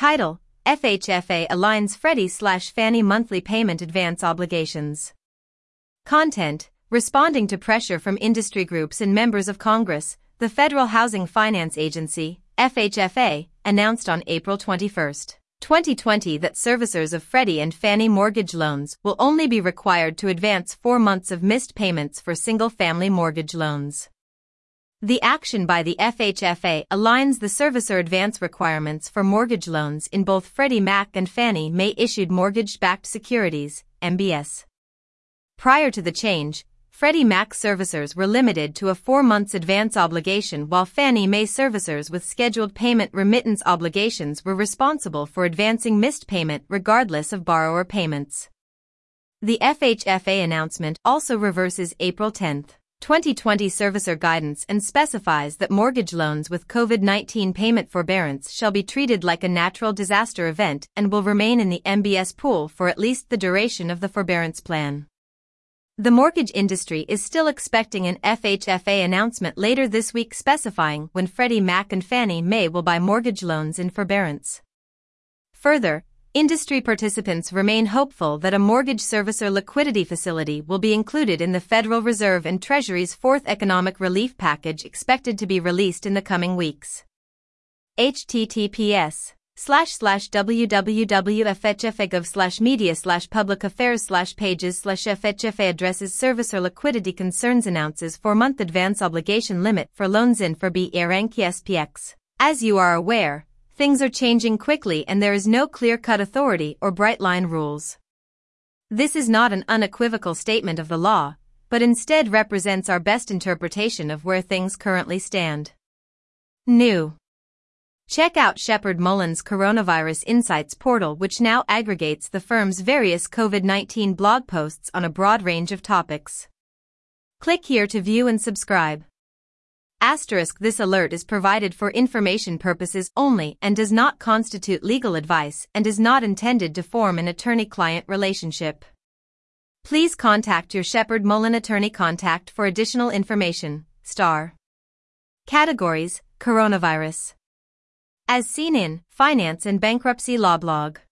Title: FHFA aligns Freddie/Fannie monthly payment advance obligations. Content: responding to pressure from industry groups and members of Congress, the Federal Housing Finance Agency, FHFA, announced on April 21, 2020 that servicers of Freddie and Fannie mortgage loans will only be required to advance 4 months of missed payments for single-family mortgage loans. The action by the FHFA aligns the servicer advance requirements for mortgage loans in both Freddie Mac and Fannie Mae issued mortgage-backed securities, MBS. Prior to the change, Freddie Mac servicers were limited to a 4 months advance obligation, while Fannie Mae servicers with scheduled payment remittance obligations were responsible for advancing missed payment regardless of borrower payments. The FHFA announcement also reverses April 10, 2020 servicer guidance and specifies that mortgage loans with COVID-19 payment forbearance shall be treated like a natural disaster event and will remain in the MBS pool for at least the duration of the forbearance plan. The mortgage industry is still expecting an FHFA announcement later this week specifying when Freddie Mac and Fannie Mae will buy mortgage loans in forbearance. Further, industry participants remain hopeful that a mortgage servicer liquidity facility will be included in the Federal Reserve and Treasury's fourth economic relief package expected to be released in the coming weeks. https://www.fhfa.gov/media/public affairs/pages/FHFA addresses servicer liquidity concerns, announces 4-month advance obligation limit for loans in for SPX. As you are aware, things are changing quickly and there is no clear-cut authority or bright-line rules. This is not an unequivocal statement of the law, but instead represents our best interpretation of where things currently stand. New. Check out Sheppard Mullins' Coronavirus Insights portal, which now aggregates the firm's various COVID-19 blog posts on a broad range of topics. Click here to view and subscribe. This alert is provided for information purposes only and does not constitute legal advice and is not intended to form an attorney-client relationship. Please contact your Sheppard Mullin attorney contact for additional information. Categories: Coronavirus. As seen in Finance and Bankruptcy Law blog.